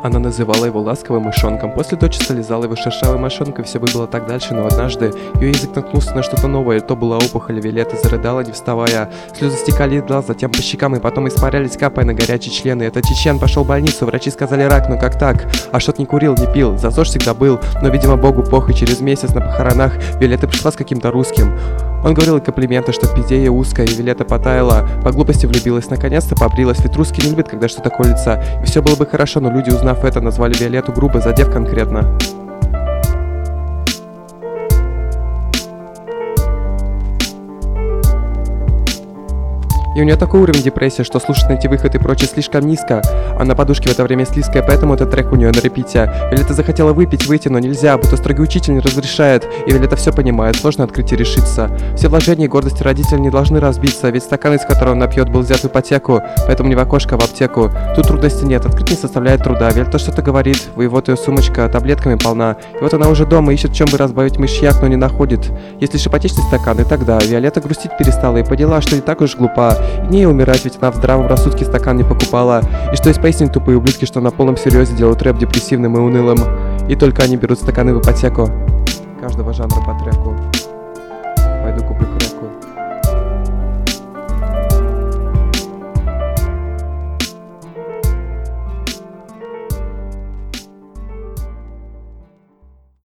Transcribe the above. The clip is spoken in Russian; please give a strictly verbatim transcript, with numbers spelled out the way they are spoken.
Она называла его ласковым мышонком. После дочь слезала его шершавой мошонкой, все бы было так дальше, но однажды ее язык наткнулся на что-то новое. То была опухоль. Виолетта зарыдала, не вставая. Слезы стекали из глаз, затем по щекам, и потом испарялись, капая на горячие члены. Этот чечен пошел в больницу, врачи сказали рак, но как так? А что-то не курил, не пил, за ЗОЖ всегда был. Но, видимо, богу похуй, через месяц на похоронах Виолетта пришла с каким-то русским. Он говорил ей комплименты, что пиздея узкая, и Виолетта потаяла. По глупости влюбилась, наконец-то побрилась, ведь русские не любят, когда что-то колется. И все было бы хорошо, но люди, узнав это, назвали Виолетту грубо, задев конкретно. И у нее такой уровень депрессии, что слушать найти выход и прочее слишком низко. А на подушке в это время слизкая, поэтому этот трек у нее на репите. Виолетта захотела выпить, выйти, но нельзя, будто строгий учитель не разрешает. И Виолетта все понимает, сложно открыть и решиться. Все вложения и гордости родителей не должны разбиться, ведь стакан, из которого он напьет, был взят в ипотеку, поэтому не в окошко, а в аптеку. Тут трудностей нет, открыть не составляет труда. Виолетта что-то говорит, и вот ее сумочка таблетками полна. И вот она уже дома ищет, чем бы разбавить мышьяк, но не находит. Есть лишь ипотечный стакан, и тогда Виолетта грустить перестала и поняла, что не так уж глупа. И не ей умирать, ведь она в здравом рассудке стакан не покупала. И что есть поистине тупые ублюдки, что на полном серьезе делают рэп депрессивным и унылым. И только они берут стаканы в ипотеку. Каждого жанра по треку.